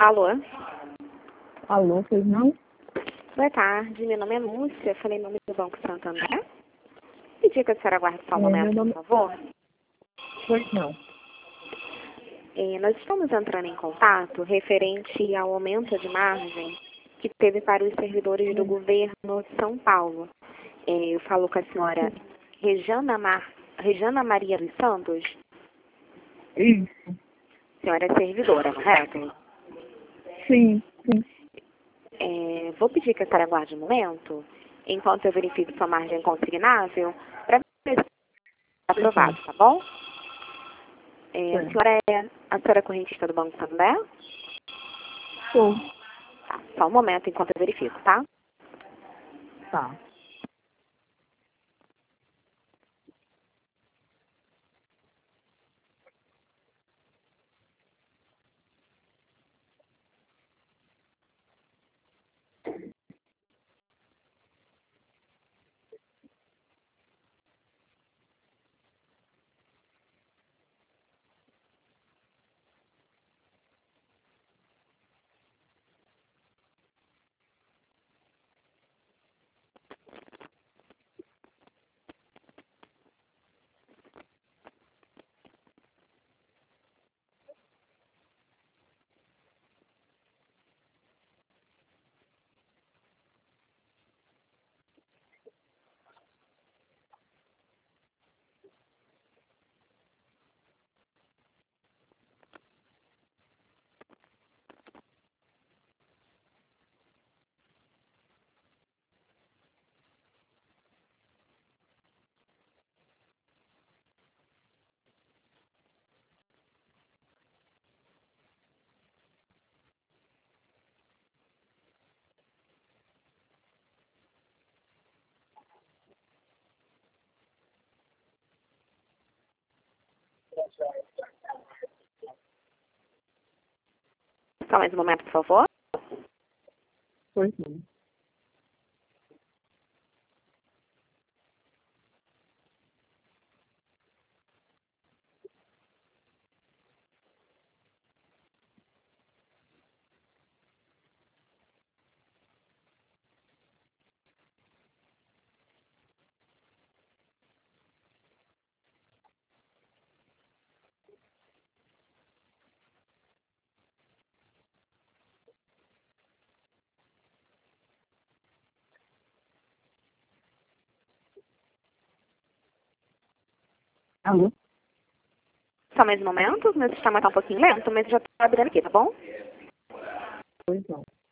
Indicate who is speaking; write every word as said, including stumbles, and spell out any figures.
Speaker 1: Alô?
Speaker 2: Alô, pois não?
Speaker 1: Boa tarde, meu nome é Lúcia, falei em nome do Banco Santander. Pedi que a senhora aguarde só um
Speaker 2: É,
Speaker 1: momento,
Speaker 2: meu nome...
Speaker 1: por favor.
Speaker 2: Pois não.
Speaker 1: É, nós estamos entrando em contato referente ao aumento de margem que teve para os servidores do
Speaker 2: Hum.
Speaker 1: governo de São Paulo. É, eu falo com a senhora Rejana, Mar... Rejana Maria dos Santos.
Speaker 2: Isso.
Speaker 1: A senhora é servidora, correto?
Speaker 2: Sim, sim.
Speaker 1: É, vou pedir que a senhora aguarde um momento, enquanto eu verifico sua margem consignável, para ver se está aprovado, tá bom? É, a
Speaker 2: Sim.
Speaker 1: senhora é a senhora é correntista do Banco Santander?
Speaker 2: Sou.
Speaker 1: Tá, só um momento enquanto eu verifico, tá?
Speaker 2: Tá.
Speaker 1: Só mais um momento, por favor.
Speaker 2: Pois não. Alô?
Speaker 1: Só mais um momento, meu sistema está um pouquinho lento, mas já estou abrindo aqui, tá bom?
Speaker 2: Pois não.